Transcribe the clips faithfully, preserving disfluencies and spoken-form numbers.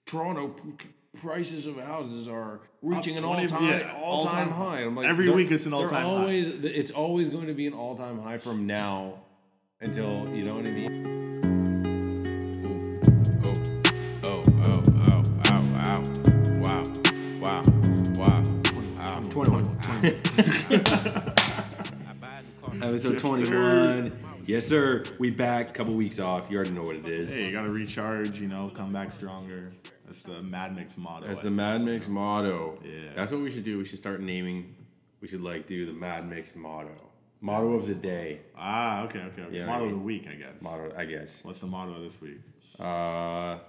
Toronto prices of houses are reaching Up an all twenty time yeah, all time high. I'm like, every week it's an all time high. Always, it's always going to be an all time high from now until you know what I mean. Oh, oh, oh, oh, wow, wow, wow, wow, wow. twenty-one. Episode Yes, twenty-one. sir. Yes, sir. We back. Couple weeks off. You already know what it is. Hey, you gotta recharge, you know, come back stronger. That's the Mad Mix motto. That's I the think. Mad Mix motto. Yeah. That's what we should do. We should start naming. We should like do the Mad Mix motto. Motto of the day. Ah, okay, okay, okay. Yeah, motto I mean, of the week, I guess. Motto, I guess. What's the motto of this week? Uh, uh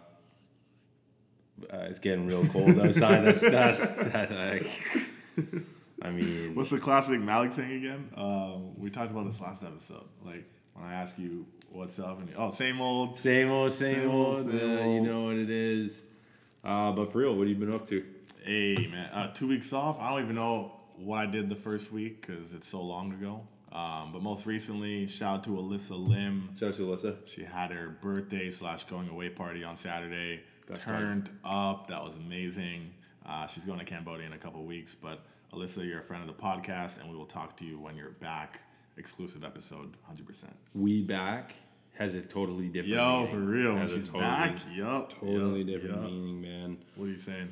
it's getting real cold outside. That's that's that. I, I mean, What's the classic Malik thing again? Um, we talked about this last episode. Like when I ask you what's up, and you, oh, same old. same old, same, Same old. old, same uh, You old. know what it is. Uh, but for real, what have you been up to? Hey man, uh, two weeks off. I don't even know what I did the first week because it's so long ago. Um, but most recently, shout out to Alyssa Lim. Shout out to Alyssa. She had her birthday slash going away party on Saturday. Best Turned up. That was amazing. Uh, she's going to Cambodia in a couple weeks. But Alyssa, you're a friend of the podcast, and we will talk to you when you're back. Exclusive episode, one hundred percent. We back has a totally different Yo, meaning. for real. When Has a she's totally, back, yup. Totally yup, different yup. meaning, man. What are you saying?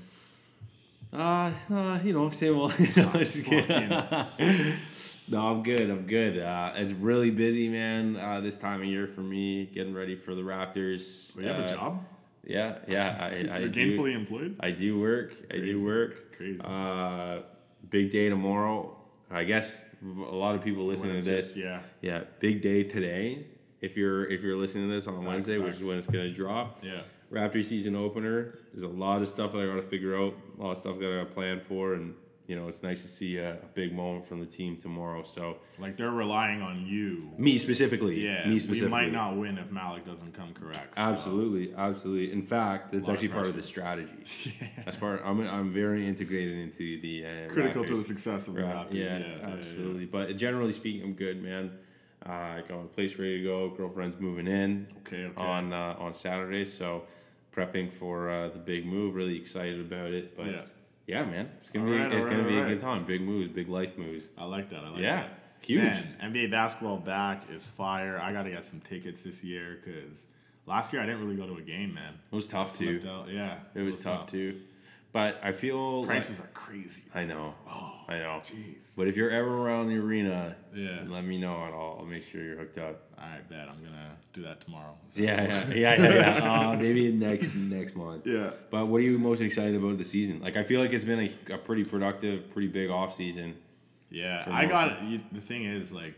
Uh, uh you know, same old. No, I'm just kidding. Fucking- No, I'm good. I'm good. Uh, it's really busy, man. Uh, this time of year for me, getting ready for the Raptors. Wait, you have Uh, a job? Yeah, yeah. I, I You're do. gainfully employed? I do work. I Crazy. do work. Crazy. Uh, big day tomorrow. I guess a lot of people listening When to it this. just- yeah. Yeah, big day today. If you're if you're listening to this on Wednesday, which facts. is when it's gonna drop. Yeah. Raptor season opener. There's a lot of stuff that I got to figure out. A lot of stuff that I got to plan for, and you know, it's nice to see a, a big moment from the team tomorrow. So Like they're relying on you. me specifically, Yeah, me specifically, we might not win if Malik doesn't come correct. so- Absolutely, absolutely. In fact, that's Lot of actually part of the pressure. strategy. That's part. I'm I'm very integrated into the uh, Critical to Raptors. the success of the Right, Raptors. yeah, Yeah, yeah, absolutely. But generally speaking, I'm good, man. Uh, I got my place ready to go. Girlfriend's moving in Okay, okay. on uh, on Saturday, so prepping for uh, the big move. Really excited about it. But Yeah. yeah, man, it's gonna Alright, be it's alright, gonna be a alright. good time. Big moves, big life moves. I like that. I like Yeah, that. huge. Man, N B A basketball back is fire. I got to get some tickets this year because last year I didn't really go to a game, man. It was tough too. Slipped out. Yeah, It was tough too. But I feel like- Prices are crazy. I know. Oh, I know. jeez. But if you're ever around the arena, Yeah. let me know and I'll, I'll make sure you're hooked up. All right, bet. I'm gonna do that tomorrow. Yeah, yeah, yeah, yeah. yeah. Uh, maybe next next month. Yeah. But what are you most excited about the season? Like, I feel like it's been a, a pretty productive, pretty big off season. Yeah, For I most got you, the thing is like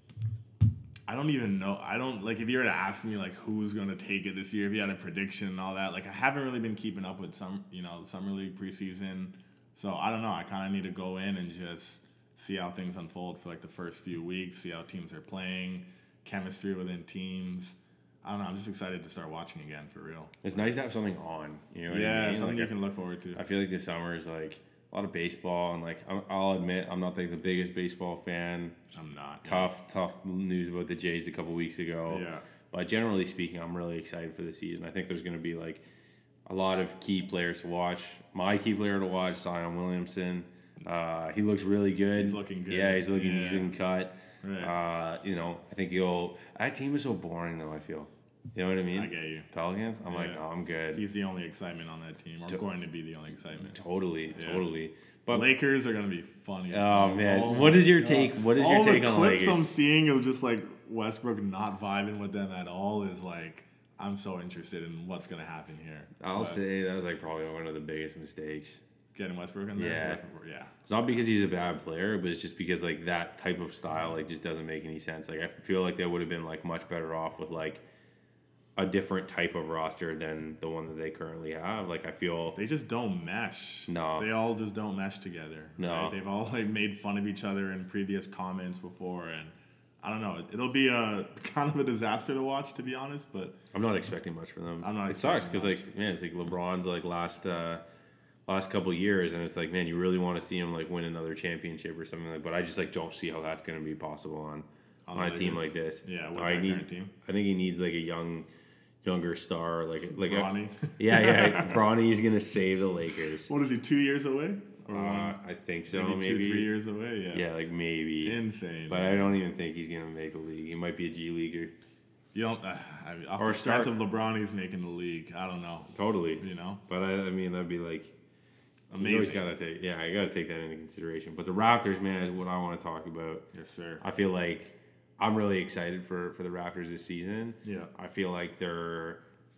I don't even know. I don't like if you were to ask me like who's gonna take it this year, if you had a prediction and all that. Like I haven't really been keeping up with some, you know, summer league preseason. So I don't know. I kind of need to go in and just see how things unfold for like the first few weeks, see how teams are playing, chemistry within teams. I don't know. I'm just excited to start watching again for real. It's nice to have something on. You know what Yeah, I mean? something Like, you I- can look forward to. I feel like this summer is like a lot of baseball, and like I'm- I'll admit I'm not like the biggest baseball fan. I'm not. Tough, tough news about the Jays a couple weeks ago. Yeah. But generally speaking, I'm really excited for the season. I think there's going to be like a lot of key players to watch. My key player to watch, Zion Williamson. Uh, he looks really good. He's looking good. Yeah, he's looking. Yeah. He's in cut. Right. Uh, you know, I think he'll. That team is so boring though. I feel. You know what I mean? I get you. Pelicans. I'm like, Yeah. no, I'm good. He's the only excitement on that team, or going to be the only excitement. Totally, Yeah. totally. But Lakers are gonna be funny. as Oh, hell. man. What is your take- what is your all take the on clips Lakers? I'm seeing of just like Westbrook not vibing with them at all is like I'm so interested in what's gonna happen here. I'll But say that was like probably one of the biggest mistakes. getting Westbrook in there. Yeah. Westbrook- yeah. It's not because he's a bad player, but it's just because like that type of style like just doesn't make any sense. Like I feel like they would have been like much better off with like a different type of roster than the one that they currently have. Like I feel They just don't mesh. No. They all just don't mesh together. No. right? They've all like made fun of each other in previous comments before, and I don't know. It'll be a kind of a disaster to watch, to be honest. But I'm not expecting much from them. I'm not It sucks expecting because like man, it's like LeBron's like last uh, last couple of years, and it's like man, you really want to see him like win another championship or something like. But I just like don't see how that's going to be possible on On on, the a team Lakers? like this. Yeah, with I that need. current team. I think he needs like a young, younger star, like like Bronny. A, yeah, yeah, Bronny's gonna save the Lakers. What is he? Two years away? Or Uh, I think so, maybe, maybe. two, three years away. Yeah. Yeah, like maybe. Insane. But man. I don't even think he's gonna make the league. He might be a G leaguer. You don't. Uh, I mean, off Or the strength start- of LeBron, he's making the league. I don't know. Totally. You know, But I, I mean, that'd be like. amazing. You always gotta take, yeah, I gotta take that into consideration. But the Raptors, man, is what I want to talk about. Yes, sir. I feel like I'm really excited for, for the Raptors this season. Yeah. I feel like they're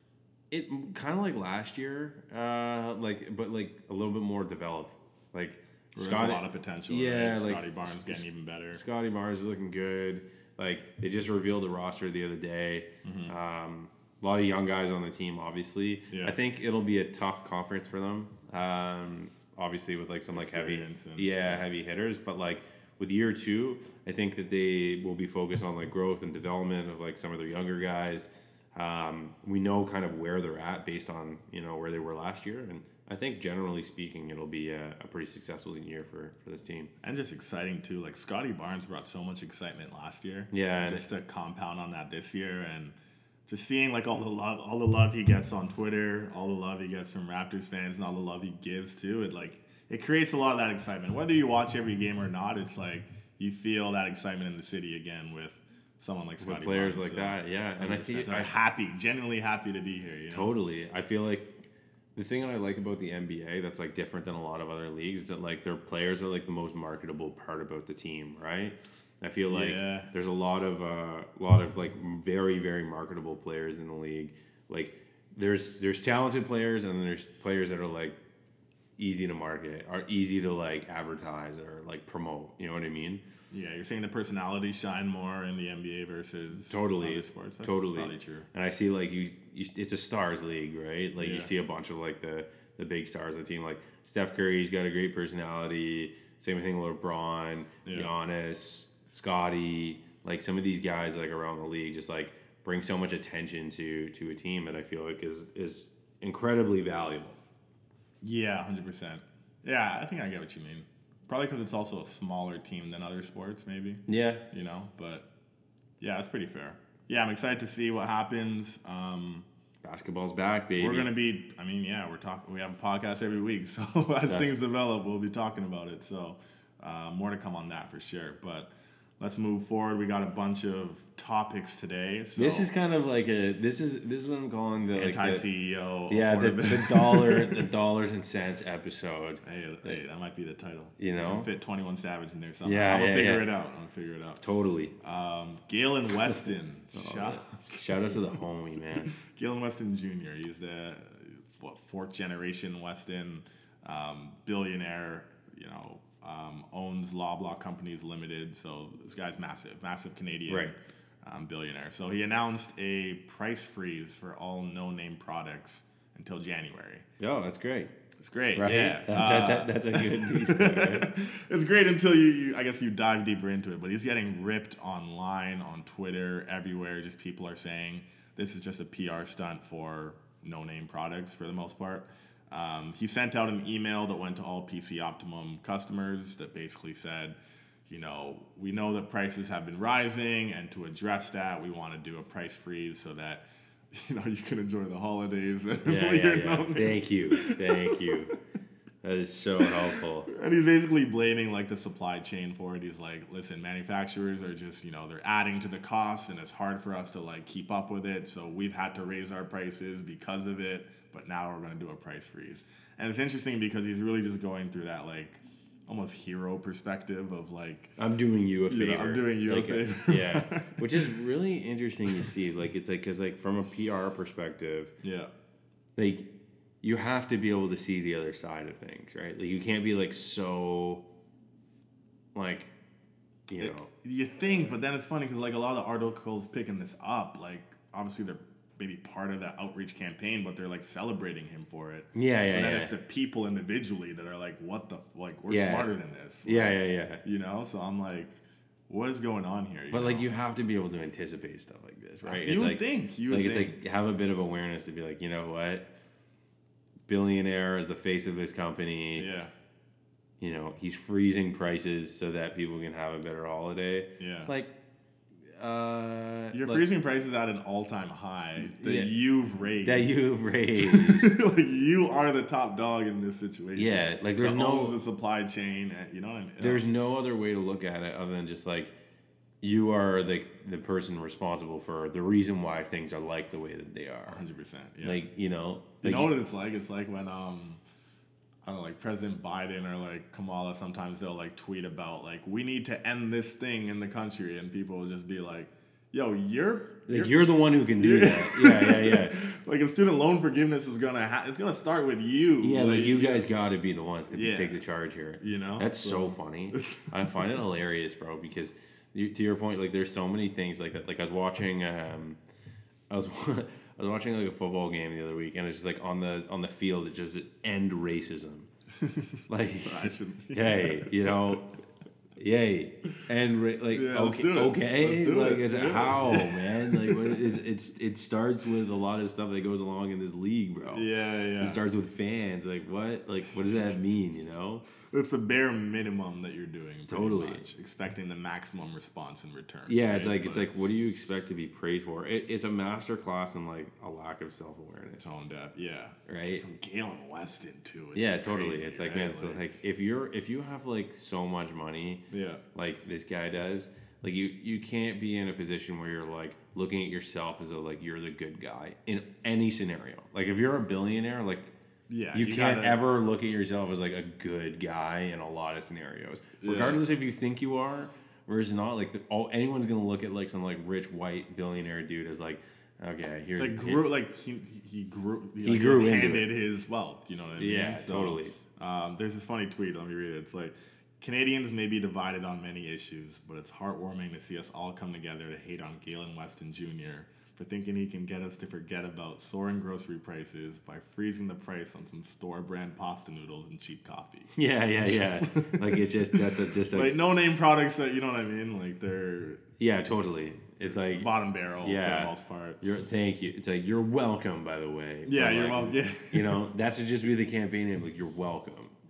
it kind of like last year, uh, like but like a little bit more developed. Like There's Scotty- a lot of potential. Yeah, right? like Scotty Barnes getting even better. Scotty Barnes is looking good. Like they just revealed the roster the other day. Mm-hmm. Um, a lot of young guys on the team, obviously. Yeah. I think it'll be a tough conference for them. Um, obviously with like some like heavy, Experience and- yeah, heavy hitters. But like with year two, I think that they will be focused on like growth and development of like some of their younger guys. Um, we know kind of where they're at based on you know where they were last year, and I think generally speaking, it'll be a, a pretty successful year for, for this team. And just exciting too. Like Scotty Barnes brought so much excitement last year. Yeah, and Just to compound on that this year, and just seeing like all the love, all the love he gets on Twitter, all the love he gets from Raptors fans, and all the love he gives too. It like it creates a lot of that excitement. Whether you watch every game or not, it's like you feel that excitement in the city again with someone like Scotty With players Barnes. like that, yeah. And I think they're I, happy, genuinely happy to be here. You know? totally. I feel like the thing that I like about the N B A that's like different than a lot of other leagues is that like their players are like the most marketable part about the team, right? I feel like Yeah. there's a lot of uh, lot of like very very marketable players in the league. Like there's there's talented players and then there's players that are like easy to market, are easy to like advertise or like promote. You know what I mean? Yeah, you're saying the personalities shine more in the N B A versus Totally, other sports. That's totally. probably true. And I see like you, you it's a stars league, right? Like Yeah. you see a bunch of like the the big stars of the team. Like Steph Curry's got a great personality. Same thing with LeBron, Yeah. Giannis, Scotty. Like some of these guys like around the league just like bring so much attention to to a team that I feel like is is incredibly valuable. Yeah, one hundred percent. Yeah, I think I get what you mean. Probably because it's also a smaller team than other sports, maybe. Yeah. You know, but yeah, it's pretty fair. Yeah, I'm excited to see what happens. Um, Basketball's back, baby. we're gonna be. I mean, yeah, we're talking. We have a podcast every week, so as Yeah. things develop, we'll be talking about it. So uh, more to come on that for sure. But let's move forward. We got a bunch of topics today. So This is kind of like a this is this is what I'm calling the like the, anti-C E O. yeah the, affordability. the dollar the dollars and cents episode. Hey, hey, that might be the title. You know? We can fit twenty-one Savage in there somehow. Yeah, I'm gonna yeah, figure yeah. it out. I'm gonna figure it out. Totally. Um, Galen Weston. Shout, Shout out to the homie, man. Galen Weston Junior He's the what, fourth generation Weston um, billionaire. You know, um, owns Loblaw Companies Limited. So this guy's massive, massive Canadian Right. um, billionaire. So he announced a price freeze for all no-name products until January. Yo, that's great. It's great. Right? Yeah. That's, Uh, that's, a, that's a good piece there, right? It's great until you, you, I guess, you dive deeper into it. But he's getting ripped online, on Twitter, everywhere. Just people are saying this is just a P R stunt for no-name products for the most part. Um, he sent out an email that went to all P C Optimum customers that basically said, you know, we know that prices have been rising, and to address that, we want to do a price freeze so that, you know, you can enjoy the holidays. Yeah, when yeah, you're yeah. no-name. Thank you. Thank you. That is so helpful. And he's basically blaming like the supply chain for it. He's like, listen, manufacturers are just, you know, they're adding to the costs and it's hard for us to like keep up with it. So we've had to raise our prices because of it, but now we're going to do a price freeze. And it's interesting because he's really just going through that like almost hero perspective of like, I'm doing you a favor. You know, I'm doing you a Like, favor. Yeah. Which is really interesting to see. Like, it's like, because like from a P R perspective, yeah, like you have to be able to see the other side of things, right? Like you can't be like so like you It- know you think, but then it's funny because like a lot of the articles picking this up, like obviously they're maybe part of that outreach campaign, but they're like celebrating him for it. yeah yeah And then yeah. it's the people individually that are like, what the, f- like, we're Yeah. smarter than this. yeah Like, yeah yeah You know? So I'm like, what is going on here? but like know? you have to be able to anticipate stuff like this, right? You it's would like think. You would like think. it's like have a bit of awareness to be like, you know what, billionaire is the face of this company. Yeah. You know, he's freezing prices so that people can have a better holiday. Yeah. Like, Uh, You're like, freezing prices at an all-time high that Yeah. you've raised. that you've raised. Like, you are the top dog in this situation. Yeah, like, there's the no- owns the supply chain. and- You know what I mean? There's no other way to look at it other than just like you are the the person responsible for the reason why things are like the way that they are. one hundred percent. Yeah. Like you know, you like know what it's like? It's like when um, I don't know, like President Biden or like Kamala. Sometimes they'll like tweet about like we need to end this thing in the country, and people will just be like, "Yo, you're." Like you're the one who can do that. Yeah, yeah, yeah. Like if student loan forgiveness is gonna ha- it's gonna start with you. Yeah, like you guys got to be the ones to Yeah. take the charge here. You know? That's so, So- funny. I find it hilarious, bro. Because you, to your point, like there's so many things like that. Like I was watching, um, I was I was watching like a football game the other week, and it's just like on the on the field, it just end racism. Like, I shouldn't. hey, you know. Yay, and ra- like Yeah, let's okay, do it. okay, Let's do like it. it's Yeah. how man, like what, it, it's it starts with a lot of stuff that goes along in this league, bro. Yeah, yeah. It starts with fans. Like what? Like what does that mean? You know? It's the bare minimum that you're doing. Pretty Totally. Much, expecting the maximum response in return. Yeah, it's right? like it's But like what do you expect to be praised for? It, it's a master class in like a lack of self awareness, tone deaf. Yeah. right? From Galen Weston too. It's Yeah, just totally. crazy, It's like right? man, it's like if you're if you have like so much money, Yeah. like this guy does, like you you can't be in a position where you're like looking at yourself as though like you're the good guy in any scenario. Like if you're a billionaire, like Yeah. you, can't gotta- ever look at yourself as like a good guy in a lot of scenarios, Yeah. regardless if you think you are versus not. Like the, oh, anyone's gonna look at like some like rich white billionaire dude as like, okay, here's Like grew like he he grew he, He like, grew was into handed his wealth. You know what I mean? Yeah, totally. Um, there's this funny tweet. Let me read it. It's like. Canadians may be divided on many issues, but it's heartwarming to see us all come together to hate on Galen Weston Junior for thinking he can get us to forget about soaring grocery prices by freezing the price on some store brand pasta noodles and cheap coffee. yeah, yeah, yeah. Like it's just that's a, just a Like no name products that you know what I mean. Like they're yeah, totally. It's like bottom barrel Yeah. for the most part. you're thank you. It's like you're welcome, by the way. Yeah, for, you're like, welcome. Yeah. You know that should just be the campaign name. Like you're welcome.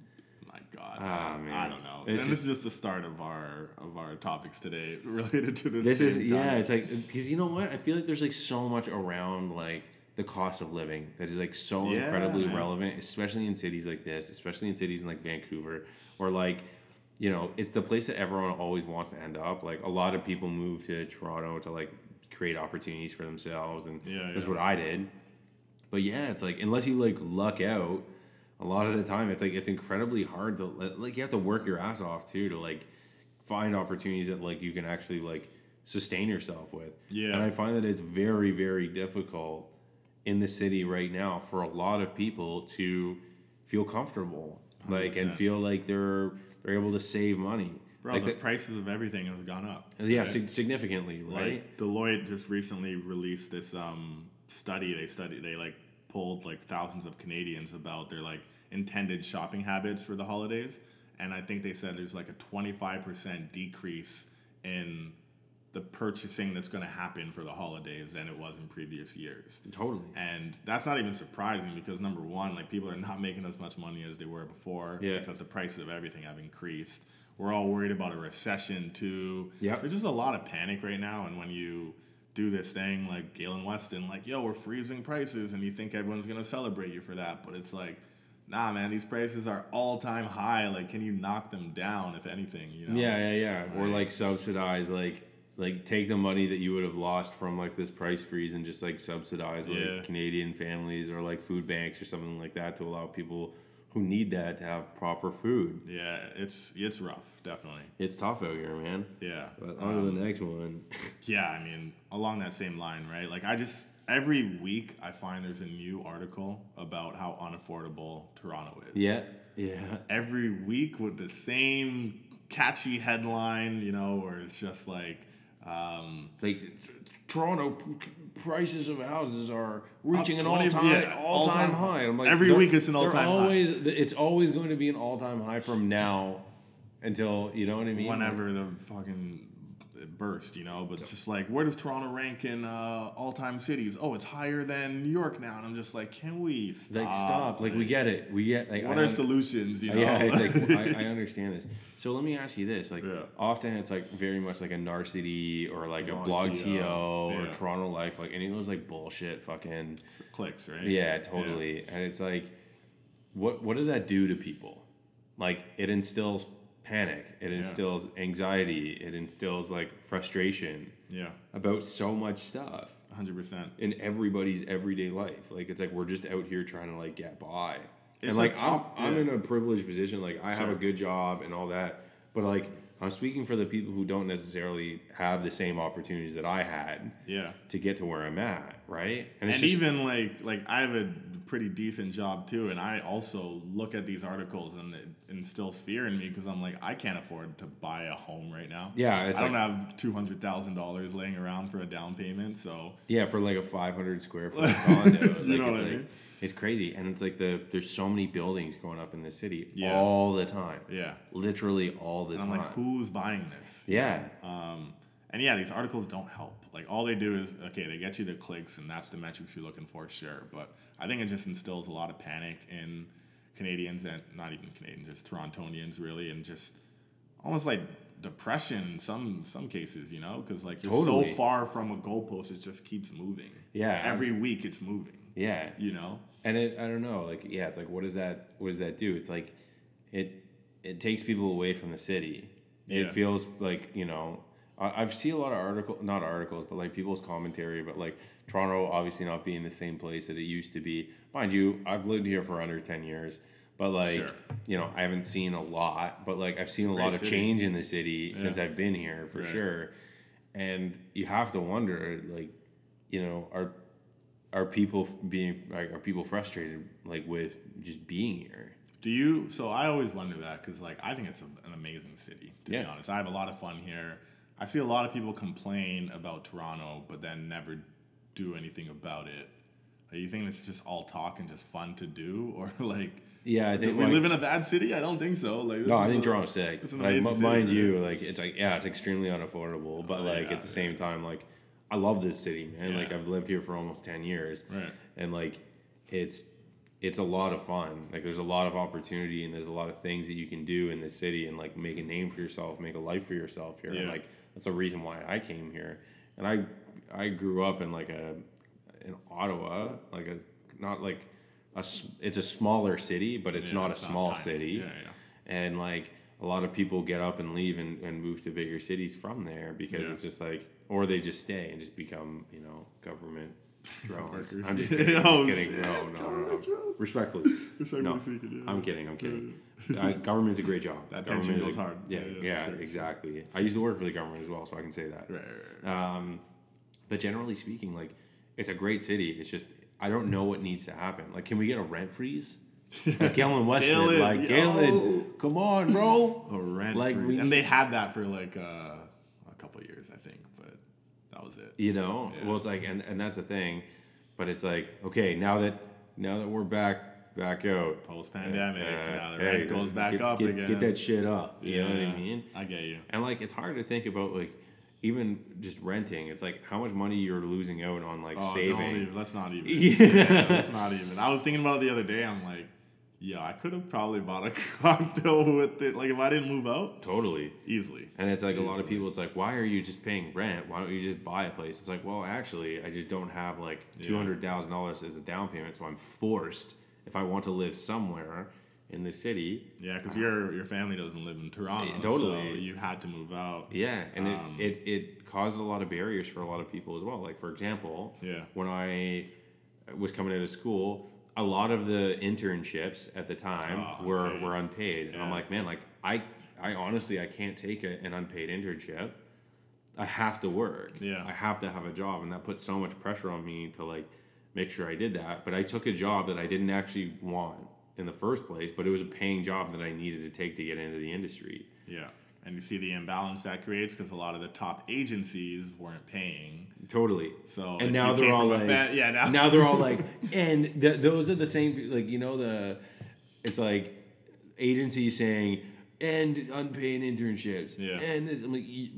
My God, Ah, I, man. I don't know. It's and just- this is just the start of our of our topics today related to this. This is same yeah. topic. It's like because you know what I feel like there's like so much around like the cost of living that is like so Yeah, incredibly man. relevant, especially in cities like this, especially in cities in like Vancouver, or like you know it's the place that everyone always wants to end up. Like a lot of people move to Toronto to like create opportunities for themselves, and Yeah, that's yeah. what I did. But yeah, it's like unless you like luck out, a lot of the time it's like it's incredibly hard to let- like you have to work your ass off too to like find opportunities that like you can actually like sustain yourself with. Yeah. And I find that it's very very difficult in the city right now for a lot of people to feel comfortable, like and one hundred percent. feel like they're they're able to save money. Bro, like the that- prices of everything have gone up. yeah, right? sig- significantly, right? Like Deloitte just recently released this um, study. They study they like pulled like thousands of Canadians about their like intended shopping habits for the holidays, and I think they said there's like a twenty-five percent decrease in the purchasing that's going to happen for the holidays than it was in previous years. Totally. And that's not even surprising because number one, like people are not making as much money as they were before Yeah. because the prices of everything have increased. We're all worried about a recession too. Yep. There's just a lot of panic right now, and when you do this thing like Galen Weston, like, yo, we're freezing prices, and you think everyone's gonna celebrate you for that, but it's like, nah, man, these prices are all time high. Like, can you knock them down, if anything? You know? Yeah, yeah, yeah. Or Right. like subsidize, like like take the money that you would have lost from like this price freeze and just like subsidize like Yeah. Canadian families or like food banks or something like that to allow people who need that to have proper food. Yeah, it's it's rough, definitely. It's tough out here, man. Yeah. But on to the next one. Yeah, I mean, along that same line, right? Like, I just, every week I find there's a new article about how unaffordable Toronto is. yeah, yeah. Every week with the same catchy headline, you know, where it's just like, um, Like t- t- Toronto p- prices of houses are reaching an twenty all-time yeah, all-time all-time high. I'm like every they're- week it's an they're all-time high. always, It's always going to be an all-time high from now until you know what I mean. whenever the fucking it burst, you know. But it's just like, where does Toronto rank in uh, all-time cities? Oh, it's higher than New York now, and I'm just like, can we stop? Like stop. Like, like we get it. We get like. What I are un- solutions? You know. Yeah, it's like I, I understand this. So let me ask you this: like, Yeah. often it's like very much like a Narcity or like Blog a Blog T O, T O or yeah. Toronto Life, like any of those like bullshit fucking. Clicks, right? Yeah, totally. And it's like, what what does that do to people? Like, it instills panic. It instills anxiety. It instills like frustration. Yeah. About so much stuff. one hundred percent. In everybody's everyday life. Like, it's like we're just out here trying to like get by. It's and like a top- I'm, I'm yeah. in a privileged position. Like, I have Sure. a good job and all that. But like, I'm speaking for the people who don't necessarily have the same opportunities that I had Yeah. to get to where I'm at, right? And, it's just- even like like I have a pretty decent job too, and I also look at these articles and it instills fear in me because I'm like, I can't afford to buy a home right now. Yeah, it's I don't like- have two hundred thousand dollars laying around for a down payment, so yeah, for like a five hundred square foot condo. You like, know it's what I like, mean? It's crazy, and it's like the there's so many buildings going up in the city Yeah. all the time. yeah. Literally all the And I'm time. like, who's buying this? Yeah. Um, and yeah, these articles don't help. Like all they do is okay, they get you the clicks, and that's the metrics you're looking for, sure. But I think it just instills a lot of panic in Canadians, and not even Canadians, just Torontonians, really, and just almost like depression in some some cases, you know, because like you're Totally. so far from a goalpost, it just keeps moving. Yeah, every week it's moving. Yeah. You know. And it, I don't know, like, yeah, it's like, what does that, what does that do? It's like, it, it takes people away from the city. It Yeah. feels like, you know, I, I've seen a lot of article, not articles, but like people's commentary about like Toronto obviously not being the same place that it used to be. Mind you, I've lived here for under ten years, but like, Sure. you know, I haven't seen a lot, but like I've seen a, a lot great of city. change in the city since Yeah. I've been here for Right. sure. And you have to wonder, like, you know, are, are people being like are people frustrated like with just being here? Do you? So I always wonder that because, like, I think it's a, an amazing city. To be Yeah. honest, I have a lot of fun here. I see a lot of people complain about Toronto, but then never do anything about it. Like, you think it's just all talk and just fun to do, or like? Yeah, I Do think we like, live in a bad city? I don't think so. Like, this no, I is think a- Toronto's sick. it's an Like, amazing m- city, mind right? you, like it's like yeah, it's extremely unaffordable, but Oh, like yeah, at the same time, like I love this city, man. Yeah. Like I've lived here for almost ten years, Right. and like it's it's a lot of fun. Like there's a lot of opportunity and there's a lot of things that you can do in this city and like make a name for yourself, make a life for yourself here. And Yeah. like that's the reason why I came here. And I I grew up in like a in Ottawa, like a not like a s- it's a smaller city, but it's Yeah, not a it's not small tiny. city. Yeah, yeah. And like a lot of people get up and leave and, and move to bigger cities from there because Yeah. it's just like, or they just stay and just become, you know, government drones. Workers. I'm just kidding. I'm Oh, just kidding. shit. No, no, no, Government no. drones. Respectfully. Respectfully No, speaking, yeah. I'm kidding. I'm kidding. Uh, government's a great job. That Government pension is goes a- hard. Yeah, Yeah, yeah, yeah, sure, sure. exactly. I used to work for the government as well, so I can say that. Right, right, right. Um, but generally speaking, like, it's a great city. It's just, I don't know what needs to happen. Like, can we get a rent freeze? Like Galen West said, Galen, like, yo. Galen, come on, bro. A rent Like, free. we and need- they had that for like uh, a couple of years, I think, but that was it. You know? Yeah. Well, it's like, and, and that's the thing. But it's like, okay, now that now that we're back back out. Post pandemic, uh, now the hey, rent goes back get, up get, again. Get that shit up. You know what I Yeah, mean? I get you. And like, it's hard to think about like, even just renting. It's like how much money you're losing out on like Oh, don't saving. even, let's not even. Yeah. Yeah, let's not even. I was thinking about it the other day. I'm like, yeah, I could have probably bought a condo with it. Like if I didn't move out, Totally. easily. And it's like a lot of people, it's like, why are you just paying rent? Why don't you just buy a place? It's like, well, actually, I just don't have like Yeah. two hundred thousand dollars as a down payment. So I'm forced, if I want to live somewhere in the city. Yeah, because your your family doesn't live in Toronto, Yeah, totally. so you had to move out. Yeah. And Um, it, it, it caused a lot of barriers for a lot of people as well. Like, for example, Yeah. when I was coming out of school, a lot of the internships at the time Oh, were, unpaid. were unpaid. And I'm Yeah. like, man, like, I, I honestly, I can't take a, an unpaid internship. I have to work. Yeah. I have to have a job, and that put so much pressure on me to like make sure I did that. But I took a job that I didn't actually want in the first place, but it was a paying job that I needed to take to get into the industry. Yeah, and you see the imbalance that creates because a lot of the top agencies weren't paying. Totally. So if and now you they're came all from a like, ba- yeah, now- now they're all like, and th- those are the same. Like, you know, the it's like agencies saying and unpaid internships. Yeah. And this, I'm like,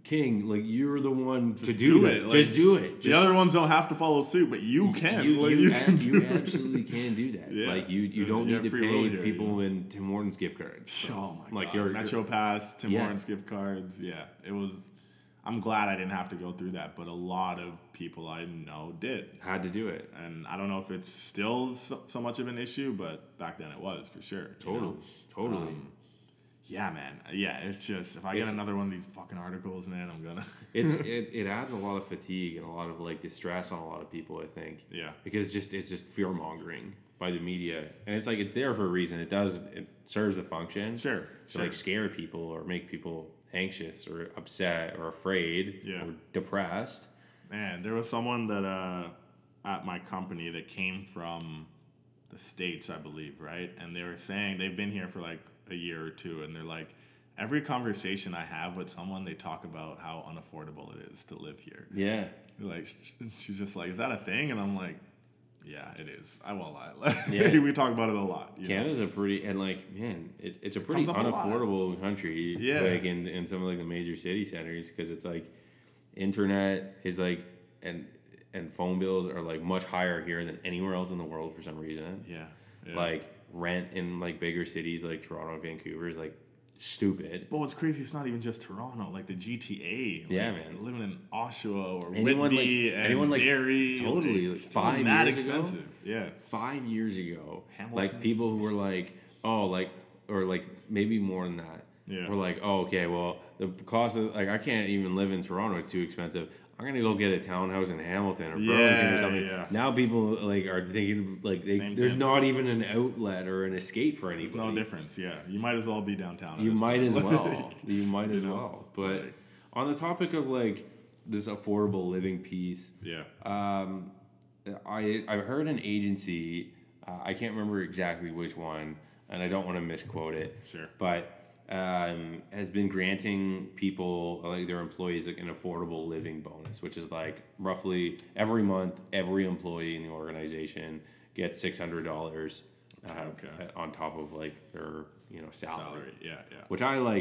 King, like you're the one to do, do that. it. Like, Just do it. The Just, other ones don't have to follow suit, but you can. You, like, you, you, ab- can you do it. absolutely can do that. Yeah. Like you, you Yeah, don't you need have to free will pay here, people you know? in Tim Hortons gift cards. So, Oh my like god! You're, Metro you're, Pass, Tim Yeah. Hortons gift cards. Yeah, it was. I'm glad I didn't have to go through that, but a lot of people I know did, had to do it. and I don't know if it's still so, so much of an issue, but back then it was for sure. you Totally, know? totally. Um, yeah, man. Yeah, it's just if I It's- get another one of these fucking articles, man, I'm gonna. it's it, it adds a lot of fatigue and a lot of like distress on a lot of people. I think. Yeah. Because it's just it's just fear mongering by the media, and it's like it's there for a reason. It does it serves a function. Sure, To sure. like scare people or make people anxious or upset or afraid Yeah. or depressed. Man, there was someone that uh, at my company that came from the States, I believe, right? And they were saying they've been here for like a year or two, and they're like, every conversation I have with someone, they talk about how unaffordable it is to live here. Yeah. Like, she's just like, is that a thing? And I'm like, yeah, it is. I won't lie. Like, Yeah. we talk about it a lot. You know? Canada's a pretty and like man, it, it's a pretty Comes up a lot. unaffordable country. Yeah. Like in, in some of like the major city centers because it's like internet is like and and phone bills are like much higher here than anywhere else in the world for some reason. Yeah. yeah. Like rent in like bigger cities like Toronto and Vancouver is like stupid. But what's crazy, it's not even just Toronto, like the G T A. Like, Yeah, man. Living in Oshawa or Anyone, Whitby like- and anyone, like, Barrie. totally, like, like, it's not five that years ago? expensive. Yeah. Five years ago, Hamilton. like people who were like, oh, like or like maybe more than that. Yeah. We're like, oh, okay, well, the cost of like I can't even live in Toronto; it's too expensive. I'm gonna go get a townhouse in Hamilton or Burlington Yeah, or something. yeah. Now people like are thinking like they, Same there's thing. not even an outlet or an escape for anybody. There's no difference. Yeah. You might as well be downtown. at You this might point. as well. You might You as know? well. But Like- on the topic of like this affordable living piece, Yeah. um, I I heard an agency. Uh, I can't remember exactly which one, and I don't want to misquote it. Sure. But um, has been granting people like their employees like an affordable living bonus, which is like roughly every month, every employee in the organization gets six hundred dollars uh, Okay. on top of like their you know salary. Salary. Yeah. Yeah. Which I like.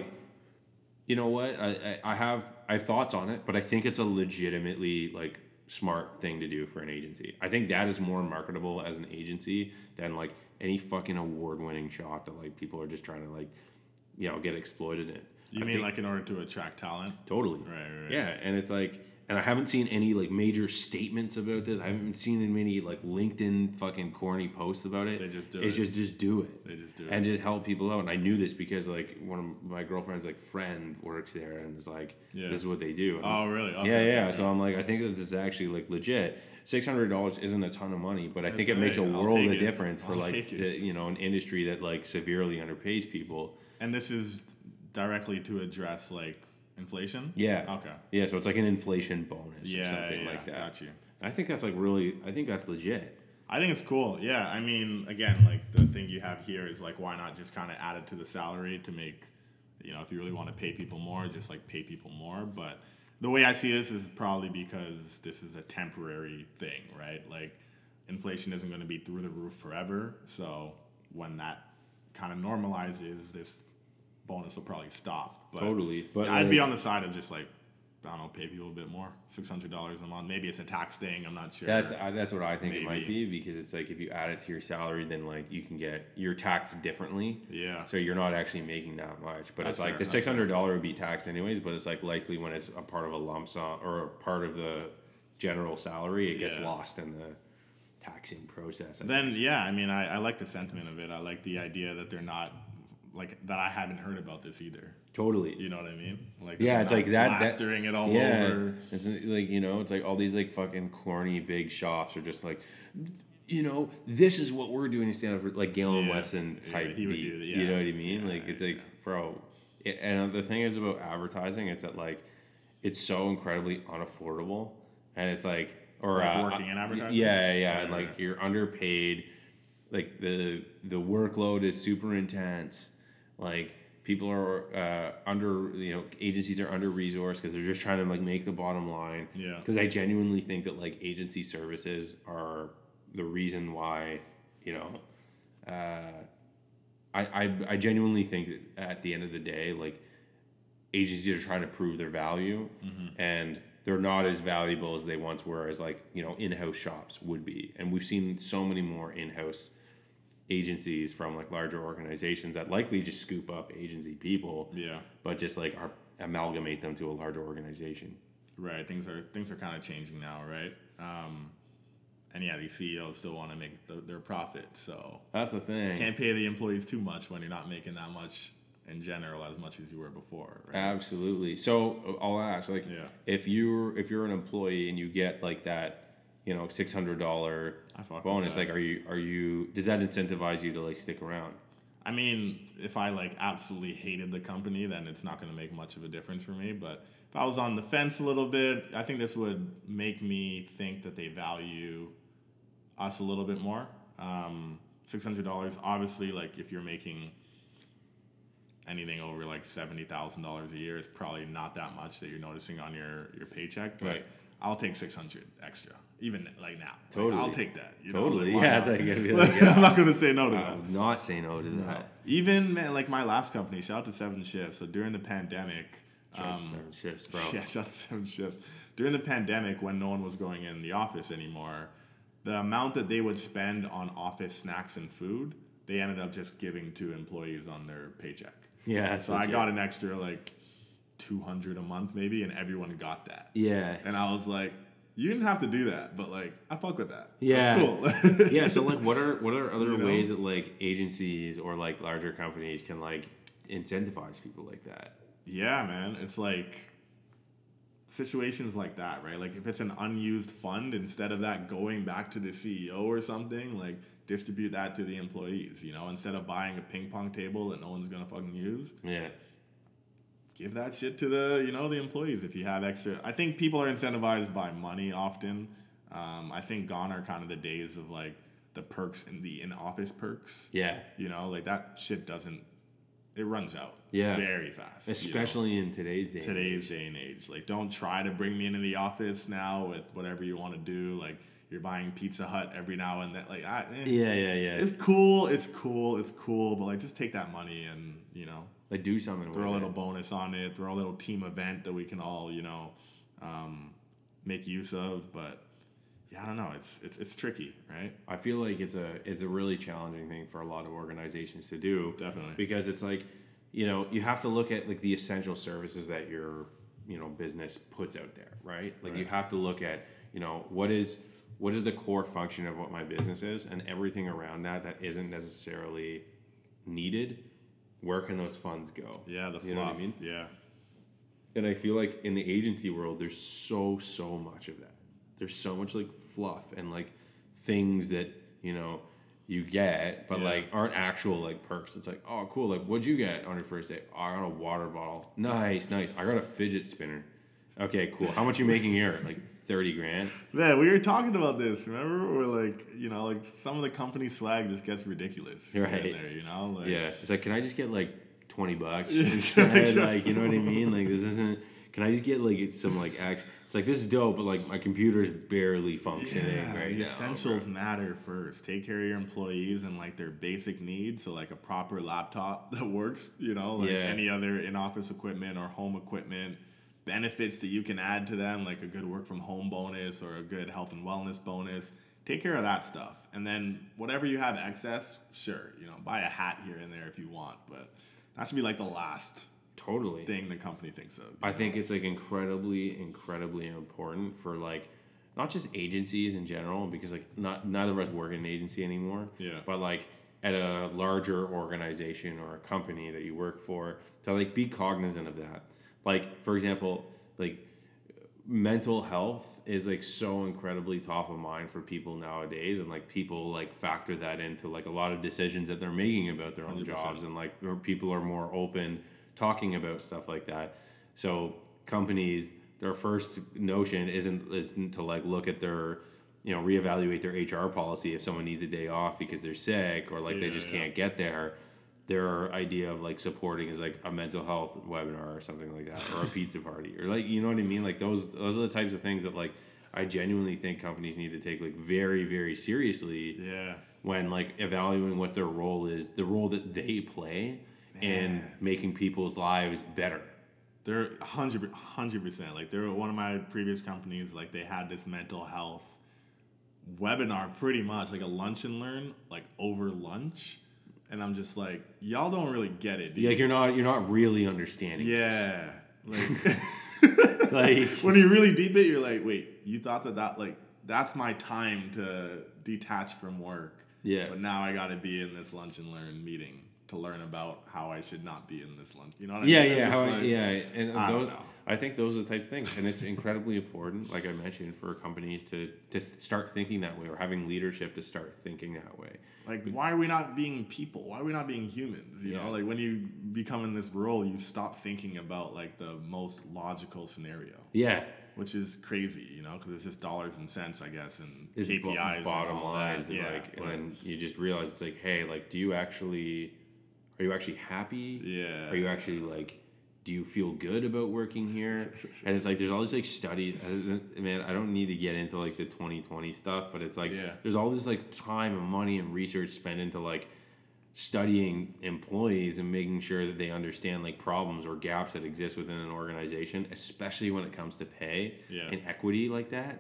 You know what? I, I I have I have thoughts on it, but I think it's a legitimately like smart thing to do for an agency. I think that is more marketable as an agency than like any fucking award winning shot that like people are just trying to like you know get exploited in. You I mean think- like in order to attract talent? totally Right, right, right. yeah, and it's like and I haven't seen any like major statements about this. I haven't seen many like LinkedIn fucking corny posts about it. They just do it's it. just just do it. They just do it. And just help people out. And I knew this because like one of my girlfriend's like friend works there and is like, Yeah. this is what they do. And Oh, really? Okay, yeah, yeah. okay, So I'm like, I think that this is actually like legit. Six hundred dollars isn't a ton of money, but I think it That's makes a right. I'll world take of it. difference for I'll like take it. the, you know an industry that like severely underpays people. And this is directly to address like inflation? Yeah. Okay. Yeah. So it's like an inflation bonus or Yeah, something yeah, like that. got you. I think that's like really. I think that's legit. I think it's cool. Yeah, I mean, again, like the thing you have here is like, why not just kind of add it to the salary to make, you know, if you really want to pay people more, just like pay people more. But the way I see this is probably because this is a temporary thing, right? Like, inflation isn't going to be through the roof forever. So when that kind of normalizes, this bonus will probably stop. But Totally, but, yeah, I'd be like- on the side of just like, I don't know, pay people a bit more, six hundred dollars a month. Maybe it's a tax thing. I'm not sure. That's I that's what I think it might Maybe. be because it's like if you add it to your salary, then like you can get you're taxed differently. Yeah. So you're not actually making that much, but That's it's like fair, the that's six hundred dollar would be taxed anyways. But it's like likely when it's a part of a lump sum or a part of the general salary, it gets Yeah. lost in the taxing process. I Then yeah, I mean, I, I like the sentiment of it. I like the idea that they're not like that. I haven't heard about this either. Totally. You know what I mean? Like Yeah, they're it's not like that. that plastering it all yeah, over. it's like you know, it's like all these like fucking corny big shops are just like, you know, this is what we're doing instead of like Galen Yeah, Weston yeah, type he would beat. do that, You yeah, know what I mean? yeah, like it's yeah. like, bro. It, and the thing is about advertising, it's that like, it's so incredibly unaffordable, and it's like, or Like uh, working in advertising? Yeah, yeah, Right, and right, like right. you're underpaid. Like the the workload is super intense. Like people are uh, under, you know, agencies are under resourced because they're just trying to like make the bottom line. Yeah. Because I genuinely think that like agency services are the reason why, you know, uh, I, I I genuinely think that at the end of the day, like agencies are trying to prove their value, mm-hmm. and they're not as valuable as they once were, as like, you know, in-house shops would be. And we've seen so many more in-house agencies from like larger organizations that likely just scoop up agency people, yeah, but just like are amalgamate them to a larger organization. Right. Things are things are kind of changing now, right? Um, and yeah, these C E Os still want to make the, their profit, so that's the thing. Can't pay the employees too much when you're not making that much in general as much as you were before, right? Absolutely. So I'll ask, like, yeah. if you're if you're an employee and you get like that, you know, six hundred dollar bonus, like, are you are you does that incentivize you to like stick around? I mean, if I like absolutely hated the company, then it's not going to make much of a difference for me. But if I was on the fence a little bit, I think this would make me think that they value us a little bit more. Um, six hundred dollars, obviously, like if you're making anything over like seventy thousand dollars a year, it's probably not that much that you're noticing on your, your paycheck. But right. I'll take six hundred extra, even like now. Totally. Like, I'll take that. You totally. know? Like, yeah, it's like, be like, yeah, I'm not going to say no to I that. would not say no to No. that. Even, man, like my last company, shout out to Seven Shifts. So during the pandemic. Um, seven shifts, bro. Yeah, shout out to Seven Shifts. During the pandemic, when no one was going in the office anymore, the amount that they would spend on office snacks and food, they ended up just giving to employees on their paycheck. Yeah, so I got an extra like two hundred a month maybe, and everyone got that. Yeah. And I was like, you didn't have to do that, but like I fuck with that. Yeah. That's cool. Yeah. So like, what are what are other You know? ways that like agencies or like larger companies can like incentivize people like that? Yeah, man. It's like situations like that, right? Like if it's an unused fund, instead of that going back to the C E O or something, like distribute that to the employees, you know, instead of buying a ping pong table that no one's gonna fucking use. Yeah. Give that shit to the, you know, the employees if you have extra. I think people are incentivized by money often. Um, I think gone are kind of the days of like the perks in the in-office perks. Yeah. You know, like that shit doesn't, it runs out. Yeah. Very fast. Especially you know? in today's day. Today's day and age. Like, don't try to bring me into the office now with whatever you want to do. Like, you're buying Pizza Hut every now and then. Like, I, eh. Yeah, yeah, yeah. It's cool. It's cool. It's cool. But like, just take that money and, you know, like do something. Throw with a little it. bonus on it. Throw a little team event that we can all, you know, um, make use of. But yeah, I don't know. It's it's it's tricky, right? I feel like it's a it's a really challenging thing for a lot of organizations to do. Definitely. Because it's like, you know, you have to look at like the essential services that your, you know, business puts out there, right? Like Right. you have to look at, you know, what is what is the core function of what my business is, and everything around that that isn't necessarily needed. Where can those funds go? Yeah, the fluff. You know what I mean? Yeah. And I feel like in the agency world, there's so, so much of that. There's so much like fluff and like things that, you know, you get, but Yeah. like aren't actual like perks. It's like, oh, cool. Like, what'd you get on your first day? Oh, I got a water bottle. Nice, nice. I got a fidget spinner. Okay, cool. How much you making here? Like thirty grand? Man, we were talking about this. Remember, we're like, you know, like some of the company swag just gets ridiculous. Right. In there, you know, like, Yeah. It's like, can I just get like twenty bucks instead? Like, you know what I mean? Like, this isn't. Can I just get like some like act? It's like, this is dope, but like my computer's barely functioning Yeah, right the now. essentials bro. matter first. Take care of your employees and like their basic needs. So like a proper laptop that works, you know, like Yeah. any other in-office equipment or home equipment. Benefits that you can add to them, like a good work from home bonus or a good health and wellness bonus. Take care of that stuff. And then whatever you have excess, sure, you know, buy a hat here and there if you want. But that should be like the last Totally. thing the company thinks of. I think it's like incredibly, incredibly important for like not just agencies in general, because like not neither of us work in an agency anymore. Yeah. But like at a larger organization or a company that you work for, to like be cognizant of that. Like, for example, like mental health is like so incredibly top of mind for people nowadays, and like people like factor that into like a lot of decisions that they're making about their own one hundred percent. jobs, and like people are more open talking about stuff like that. So companies, their first notion isn't isn't to like look at their, you know, reevaluate their H R policy if someone needs a day off because they're sick or like Yeah, they just yeah. can't get there. Their idea of like supporting is like a mental health webinar or something like that, or a pizza party, or like, you know what I mean? Like those those are the types of things that like I genuinely think companies need to take like very, very seriously Yeah. when like evaluating what their role is, the role that they play in Yeah. making people's lives better. They're hundred hundred percent. Like they're one of my previous companies. Like they had this mental health webinar, pretty much like a lunch and learn, like over lunch. And I'm just like, y'all don't really get it. Do Yeah, you? like you're not you're not really understanding. Yeah. Like, Like when you really deep it, you're like, wait, you thought that that like that's my time to detach from work. Yeah. But now I got to be in this lunch and learn meeting to learn about how I should not be in this lunch. You know what I yeah, mean? It's yeah, just how, like, yeah, and I those, don't know. I think those are the types of things, and it's incredibly important, like I mentioned, for companies to to th- start thinking that way, or having leadership to start thinking that way. Like, why are we not being people? Why are we not being humans? You Yeah. know, like when you become in this role, you stop thinking about like the most logical scenario, Yeah, which is crazy, you know, because it's just dollars and cents, I guess, and is K P Is, and bottom all lines, that. and Yeah, like, and but- then you just realize it's like, hey, like, do you actually, are you actually happy? Yeah. Are you actually like, do you feel good about working here? And it's like there's all these like studies. I, man, I don't need to get into like the twenty twenty stuff, but it's like Yeah. there's all this like time and money and research spent into like studying employees and making sure that they understand like problems or gaps that exist within an organization, especially when it comes to pay Yeah. and equity like that.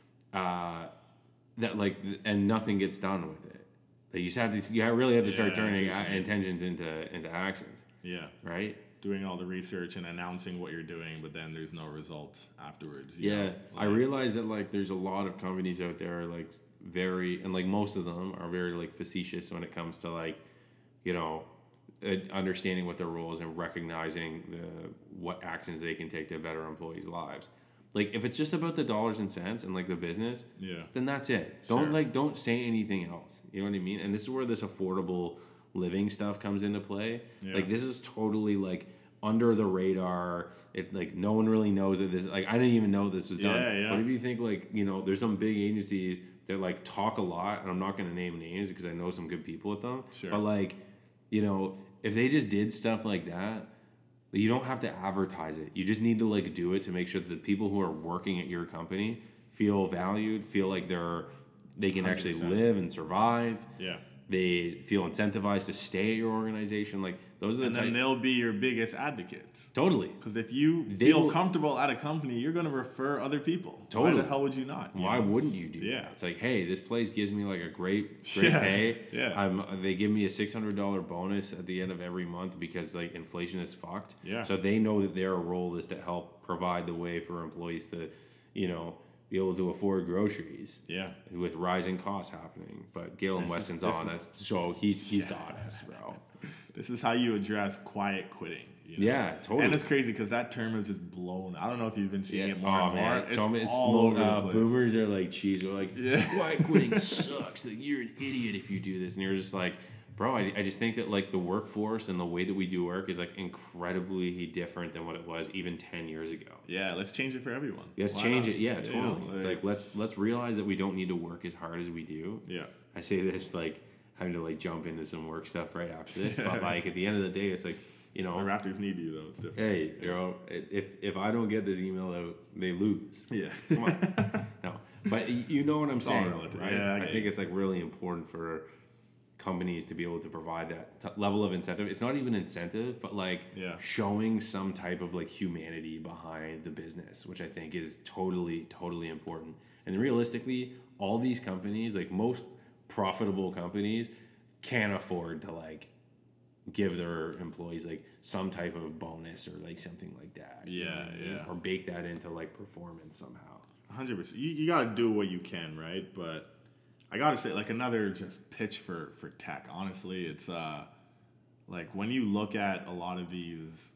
Uh, that like and nothing gets done with it. Like you just have to, you really have to start Yeah, I turning see what you a- mean. intentions into into actions, Yeah. right? Doing all the research and announcing what you're doing, but then there's no results afterwards. you Yeah, know? I Like, realize that like there's a lot of companies out there like very and like most of them are very like facetious when it comes to like you know uh, understanding what their role is and recognizing the what actions they can take to better employees' lives. Like if it's just about the dollars and cents and like the business, Yeah. then that's it. Don't Sure. like don't say anything else. You know what I mean? And this is where this affordable living stuff comes into play. Yeah. Like this is totally like under the radar. It like no one really knows that this like I didn't even know this was done. Yeah, yeah. But if you think like, you know, there's some big agencies that like talk a lot, and I'm not gonna name names because I know some good people with them. Sure. But like, you know, if they just did stuff like that, you don't have to advertise it. You just need to like do it to make sure that the people who are working at your company feel valued, feel like they're they can actually one hundred percent. live and survive. Yeah. They feel incentivized to stay at your organization. Like those are the And then type. they'll be your biggest advocates. Totally. Because if you They feel will- comfortable at a company, you're going to refer other people. Why Totally. the hell would you not? you Why know? wouldn't you do Yeah. that? It's like, hey, this place gives me like a great, great Yeah, pay. yeah. I'm. They give me a six hundred dollar bonus at the end of every month because like inflation is fucked. Yeah. So they know that their role is to help provide the way for employees to, you know, be able to afford groceries. Yeah. With rising costs happening, but Galen This is- Weston's this on is- us, so he's he's got us, bro. This is how you address quiet quitting. You know? Yeah, totally. And it's crazy because that term is just blown. I don't know if you've been seeing it more oh and more. man, It's so many all small, over uh, the place. boomers are like cheese. They're like, Yeah. quiet quitting sucks. Like you're an idiot if you do this, and you're just like, bro. I, I just think that like the workforce and the way that we do work is like incredibly different than what it was even ten years ago. Yeah, let's change it for everyone. Let's Why change not? it. Yeah, You totally. know, it's like let's let's realize that we don't need to work as hard as we do. yeah. I say this like having to like jump into some work stuff right after this, but like at the end of the day, it's like you know. The Raptors need you though. It's different. Hey, you know, if if I don't get this email out, they lose. Yeah. Come on. No, but y- you know what I'm all saying, relative. right? Yeah, I I, get think you. it's like really important for companies to be able to provide that t- level of incentive. It's not even incentive, but like Yeah. showing some type of like humanity behind the business, which I think is totally, totally important. And realistically, all these companies, like most profitable companies, can't afford to like give their employees like some type of bonus or like something like that. you know Yeah, what I mean? yeah. Or bake that into like performance somehow. one hundred percent. You, you got to do what you can, right? But I got to say, like, another just pitch for, for tech. Honestly, it's uh, like when you look at a lot of these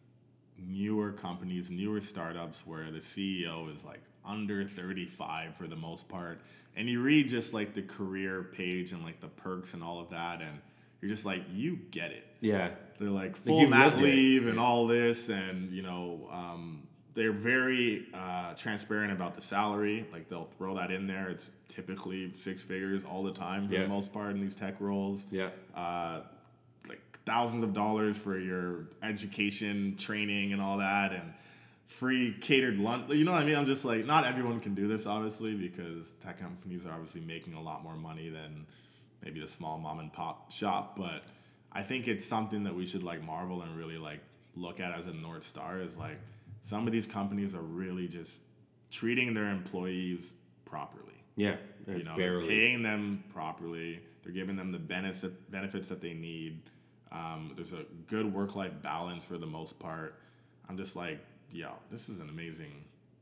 newer companies, newer startups where the C E O is like under thirty-five for the most part, and you read just like the career page and like the perks and all of that, and you're just like, you get it. Yeah. They're like full you've mat lived it. leave and all this, and you know, um, they're very uh, transparent about the salary. Like they'll throw that in there. It's typically six figures all the time for Yeah. the most part in these tech roles. Yeah. Uh, like thousands of dollars for your education, training, and all that, and free catered lunch. You know what I mean? I'm just like, not everyone can do this, obviously, because tech companies are obviously making a lot more money than maybe the small mom and pop shop. But I think it's something that we should like marvel and really like look at as a North Star is like, some of these companies are really just treating their employees properly. Yeah, You know, fairly. they're paying them properly. They're giving them the benefits that, benefits that they need. Um, there's a good work-life balance for the most part. I'm just like, yo, this is an amazing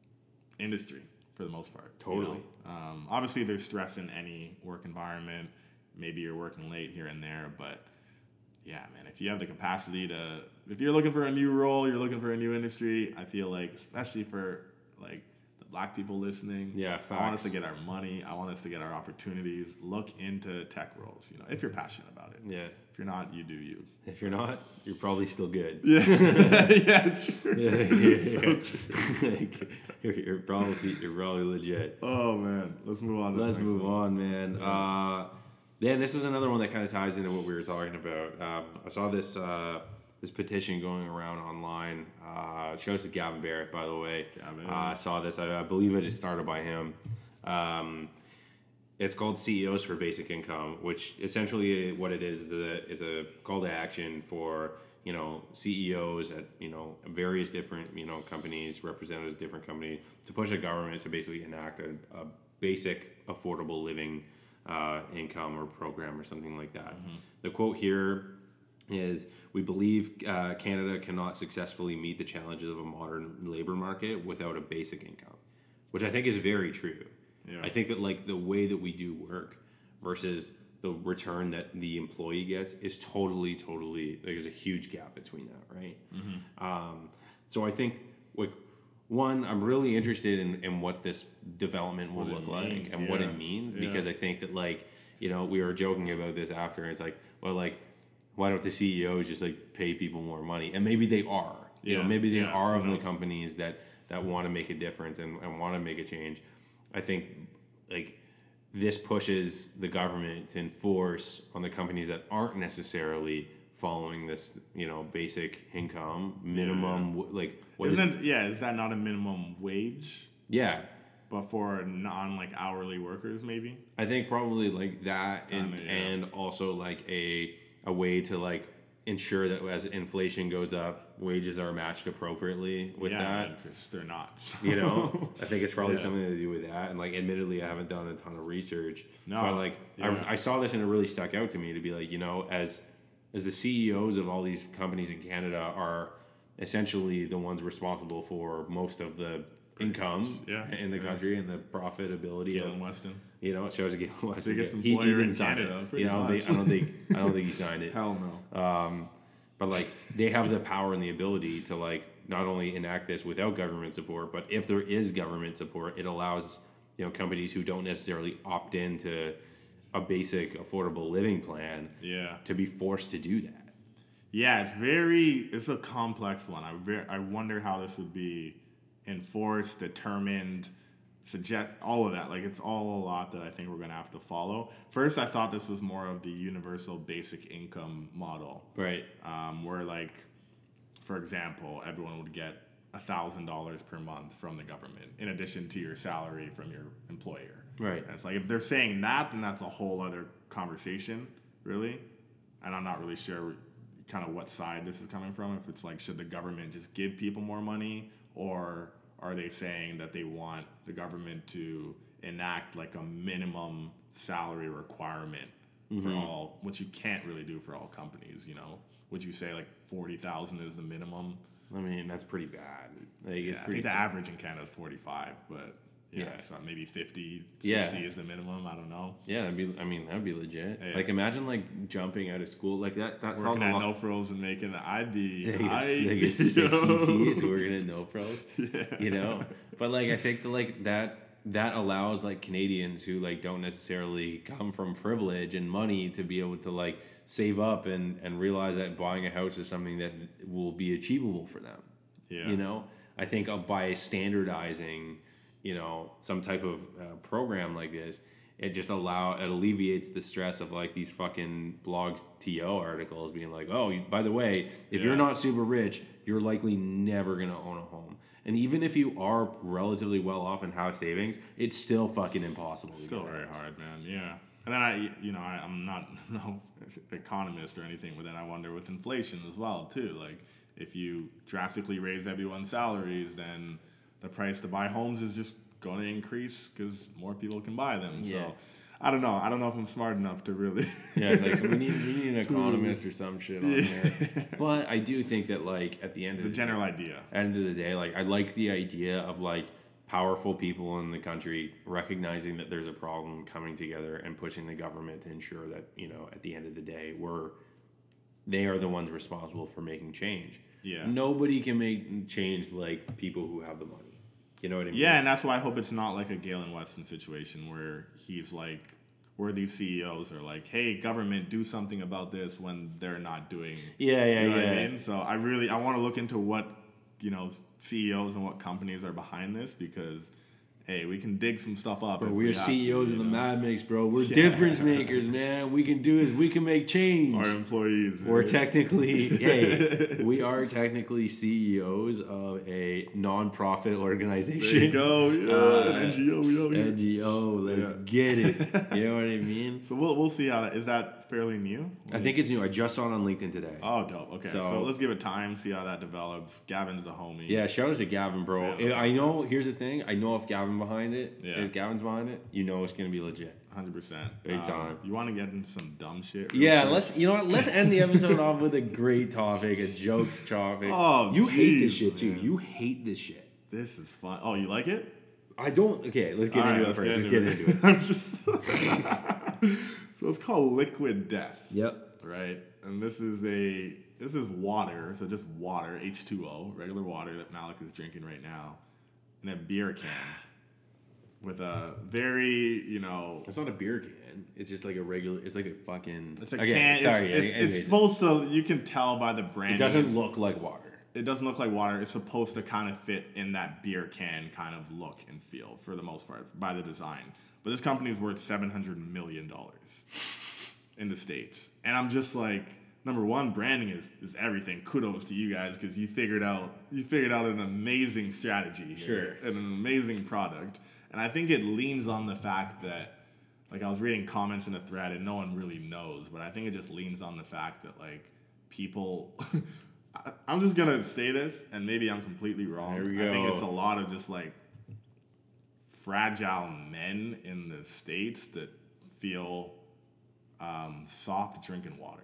industry for the most part. you know? Totally. Um, obviously, there's stress in any work environment. Maybe you're working late here and there, but yeah, man, if you have the capacity to, if you're looking for a new role, you're looking for a new industry, I feel like, especially for like the black people listening, Yeah, I want us facts. to get our money. I want us to get our opportunities. Look into tech roles, you know, if you're passionate about it. Yeah. If you're not, you do you. If you're not, you're probably still good. Yeah, yeah, sure. Yeah, yeah, yeah. Like, you're, you're probably you're probably legit. Oh man, let's move on. To Let's this next move one. on, man. Uh, then this is another one that kind of ties into what we were talking about. Um, I saw this uh, this petition going around online. Uh, it shows to Gavin Barrett, by the way. Gavin. Uh, I saw this. I, I believe it is started by him. Um, it's called C E Os for Basic Income, which essentially what it is is a is a call to action for you know C E Os at you know various different you know companies, representatives of different companies, to push the government to basically enact a, a basic affordable living uh, income or program or something like that. Mm-hmm. The quote here is, "We believe uh, Canada cannot successfully meet the challenges of a modern labor market without a basic income," which I think is very true. Yeah. I think that like the way that we do work versus the return that the employee gets is totally, totally, there's a huge gap between that, right? Mm-hmm. Um, so I think like one, I'm really interested in, in what this development will What it look like means, and what yeah. it means, Yeah. because I think that like, you know, we were joking about this after, and it's like, well, like, why don't the C E Os just like pay people more money? And maybe they are, you Yeah, know, maybe they yeah, are who of the knows? companies that, that want to make a difference and, and want to make a change. I think like this pushes the government to enforce on the companies that aren't necessarily following this, you know, basic income minimum. w Like, what is Isn't yeah? Is that not a minimum wage? yeah. But for non like hourly workers, maybe. I think probably like that, and Kinda, yeah. and also like a a way to like ensure that as inflation goes up, wages are matched appropriately with yeah, that. because they're not. You know, I think it's probably Yeah. something to do with that. And like, admittedly, I haven't done a ton of research, No, but like, yeah. I, I saw this and it really stuck out to me to be like, you know, as as the C E Os of all these companies in Canada are essentially the ones responsible for most of the income Yeah, in the yeah. country and the profitability Galen of, Weston. you know, it shows Galen Weston. Biggest He, he employer in didn't sign Canada, it. pretty You know, I don't much. think I don't think I don't think he signed it. Hell no. Um, but like they have the power and the ability to like not only enact this without government support, but if there is government support, it allows you know companies who don't necessarily opt into a basic affordable living plan Yeah. to be forced to do that. Yeah, it's very, it's a complex one. I ver- I wonder how this would be enforced, determined, suggest, all of that. Like, it's all a lot that I think we're going to have to follow. First, I thought this was more of the universal basic income model, Right. um, where, like, for example, everyone would get one thousand dollars per month from the government in addition to your salary from your employer. Right. And it's like, if they're saying that, then that's a whole other conversation, really. And I'm not really sure kind of what side this is coming from. If it's like, should the government just give people more money, or are they saying that they want the government to enact like a minimum salary requirement for all, which you can't really do for all companies, you know? Would you say like forty thousand is the minimum? I mean, that's pretty bad. Like, it's Yeah, I pretty think the t- average in Canada is forty-five, but yeah, Yeah. so maybe fifty, Yeah. sixty is the minimum. I don't know. yeah, that'd be. I mean, that'd be legit. Yeah. Like, imagine like jumping out of school like that. That's Working how at the No Frills and making, I'd be, They get, I, they get sixty P's working at No Pros, you know. But like, I think that like that that allows like Canadians who like don't necessarily come from privilege and money to be able to like save up and and realize that buying a house is something that will be achievable for them. Yeah. You know, I think uh, by standardizing, you know, some type of uh, program like this, it just allow it alleviates the stress of like these fucking blog T O articles being like, oh, you- by the way, if Yeah. you're not super rich, you're likely never gonna own a home. And even if you are relatively well off and have savings, it's still fucking impossible. to Still get a very house. hard, man. Yeah. And then I, you know, I, I'm not no economist or anything, but then I wonder with inflation as well too. Like, if you drastically raise everyone's salaries, then the price to buy homes is just going to increase because more people can buy them. Yeah. So I don't know. I don't know if I'm smart enough to really. Yeah, it's like so we need we need an economist or some shit on Yeah. there. But I do think that like at the end of the the general day, idea. end of the day, like I like the idea of like powerful people in the country recognizing that there's a problem, coming together and pushing the government to ensure that, you know, at the end of the day, we're they are the ones responsible for making change. Yeah. Nobody can make change like people who have the money. You know what I mean? Yeah, and that's why I hope it's not like a Galen Weston situation where he's like, where these C E Os are like, hey, government, do something about this when they're not doing. Yeah, yeah, you know yeah. what I mean? So I really, I want to look into what, you know, C E Os and what companies are behind this because, hey, we can dig some stuff up. Bro, if we're we have C E Os to, of the you know? Mad Mix, bro. We're Yeah. difference makers, man. We can do is we can make change. Our employees. We're right? technically, hey, we are technically C E Os of a non-profit There organization. you go. Yeah, Uh, an N G O. We out here. N G O, let's Yeah. get it. You know what I mean? So we'll we'll see how that is. That fairly new? I think it's new. I just saw it on LinkedIn today. Oh, dope. Okay, so, So- let's give it time. See how that develops. Gavin's the homie. Yeah, shout out to Gavin, bro. Fan of I know. Here's the thing. I know if Gavin behind it, Yeah. if Gavin's behind it, you know it's gonna be legit. Hundred percent. Big time. You want to get into some dumb shit? real Yeah, quick? let's. You know what? Let's end the episode off with a great topic, a jokes topic. Oh, you hate this jeez, shit too. man. You hate this shit. This is fun. Oh, you like it? I don't. Okay, let's get All into right, it first. Let's get into it. I'm just. So it's called Liquid Death, Yep. right? And this is a this is water, so just water, H two O, regular water that Malik is drinking right now, in a beer can, with a very, you know, It's not a beer can. It's just like a regular. It's like a fucking. it's a okay, can. Sorry. it's, it's, anyways, it's supposed to. You can tell by the branding. it doesn't It's- look like water. It doesn't look like water. It's supposed to kind of fit in that beer can kind of look and feel for the most part by the design. But this company is worth seven hundred million dollars in the States. And I'm just like, number one, branding is, is everything. Kudos to you guys because you figured out you figured out an amazing strategy here. Sure. And an amazing product. And I think it leans on the fact that, like, I was reading comments in the thread and no one really knows, but I think it just leans on the fact that, like, people I- I'm just gonna say this, and maybe I'm completely wrong. There we I think go. it's a lot of just like fragile men in the States that feel um, soft drinking water.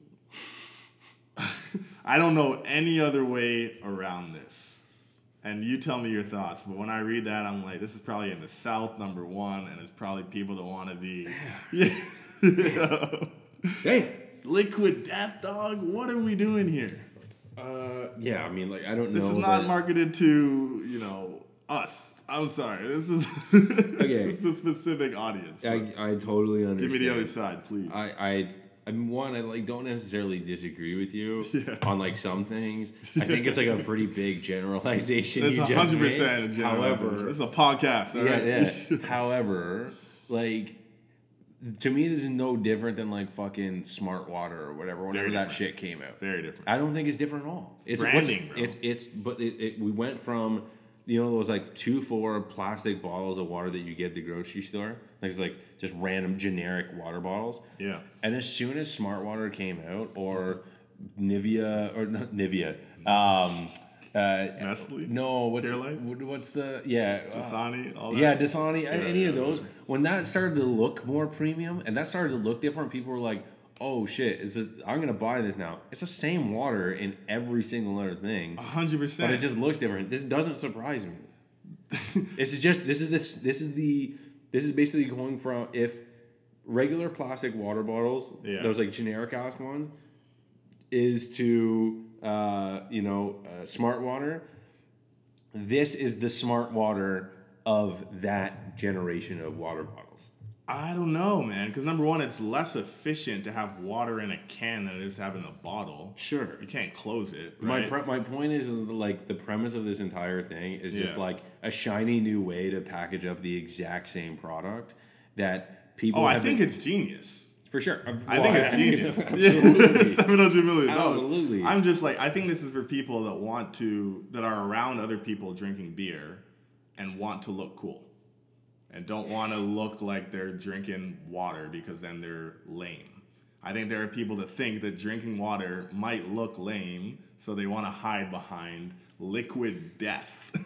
I don't know any other way around this. And you tell me your thoughts, but when I read that, I'm like, this is probably in the South, number one, and it's probably people that want to be, yeah, you know? Damn. Liquid Death, dog. What are we doing here? Uh, yeah. I mean, like, I don't This know. is not that- marketed to, you know, us. I'm sorry. This is Okay. this is a specific audience. I, I totally understand. Give me the other side, please. I, I, I mean, one, I like don't necessarily disagree with you Yeah. on like some things. I think it's like a pretty big generalization. It's you a just hundred made. percent a general. However, It's a podcast. All right? yeah, yeah. However, like to me, this is no different than like fucking Smart Water or whatever. Whenever Very that different. shit came out, Very different. I don't think it's different at all. It's Branding, what's- bro. It's it's but it, it we went from you know those like two four plastic bottles of water that you get at the grocery store, like it's like just random generic water bottles. Yeah. And as soon as Smart Water came out, or Nivea or not Nivea, um, uh, Nestle? no, what's Curelight? what- what's the yeah. uh, Dasani, all that. yeah, Dasani, Yeah, any of yeah, those. When that started to look more premium and that started to look different, people were like, "Oh shit, is it? I'm gonna buy this now." It's the same water in every single other thing, A hundred but percent. it just looks different. This doesn't surprise me. This is just this is this this is the this is basically going from if regular plastic water bottles, Yeah. those like generic ass ones, is to uh, you know uh, Smart Water. This is the Smart Water of that generation of water bottles. I don't know, man. Because number one, it's less efficient to have water in a can than it is to have it in a bottle. Sure. You can't close it. My Right? pre- my point is like the premise of this entire thing is just Yeah. like a shiny new way to package up the exact same product that people. oh, I have think been- it's genius. for sure. I Well, think it's genius. Absolutely. seven hundred million dollars. Absolutely. I'm just like, I think this is for people that want to, that are around other people drinking beer and want to look cool. and don't want to look like they're drinking water because then they're lame. I think there are people that think that drinking water might look lame, so they want to hide behind liquid death.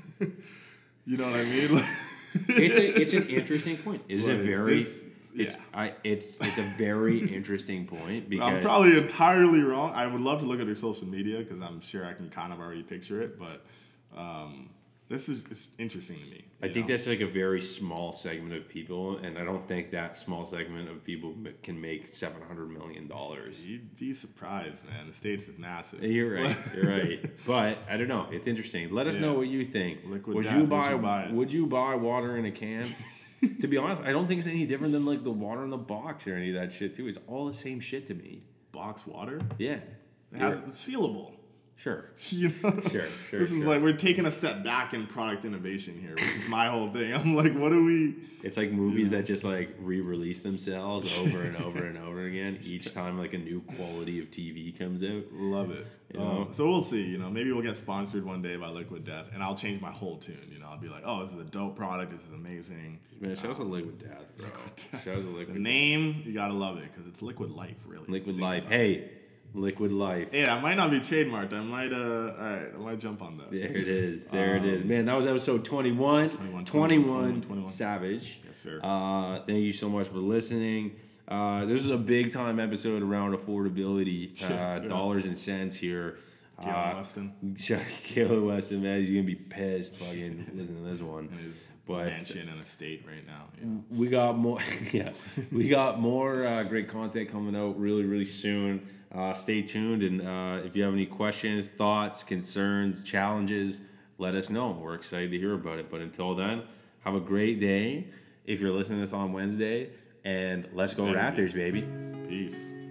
You know what I mean? it's a, it's an interesting point. It's Like, a very this- it's yeah. I it's it's a very interesting point because I'm probably entirely wrong. I would love to look at their social media because I'm sure I can kind of already picture it, but um, this is it's interesting to me. I you think know? that's like a very small segment of people, and I don't think that small segment of people m- can make seven hundred million dollars. You'd be surprised, man. The States is massive. You're right. You're right. But I don't know. It's interesting. Let us Yeah. know what you think. Liquid would death, you would buy? you buy it? Would you buy water in a can? To be honest, I don't think it's any different than like the water in the box or any of that shit too. It's all the same shit to me. Box water? Yeah. It has it's sealable. Sure. You know? Sure, sure, This is sure. like we're taking a step back in product innovation here, which is my whole thing. I'm like, what do we? It's like movies that just like re-release themselves over and over and over again each time like a new quality of T V comes out. Love it. You Um, know? so we'll see. You know, maybe we'll get sponsored one day by Liquid Death, and I'll change my whole tune. You know, I'll be like, oh, this is a dope product. This is amazing. Man, shout out to Liquid Death, bro. Shout out to Liquid The name, you gotta love it because it's Liquid Life, really. Liquid Think Life. about it. Hey, Liquid Life. Hey, that might not be trademarked. I might, uh, all right, I might jump on that. There it is. There it is. Um, Man, that was episode twenty-one. twenty-one, twenty-one, twenty-one, twenty-one. Savage. Yes, sir. Uh, thank you so much for listening. Uh, this is a big time episode around affordability, uh, Yeah. dollars and cents here. Galen Uh, Weston Caleb Weston, man, he's gonna be pissed fucking listening to this one. in his But mansion and estate right now. You know? we got more, yeah, we got more uh, great content coming out really, really soon. Uh, stay tuned, and uh, if you have any questions, thoughts, concerns, challenges, let us know. We're excited to hear about it. But until then, have a great day. If you're listening to this on Wednesday, and let's go Better be. Raptors, baby. Peace.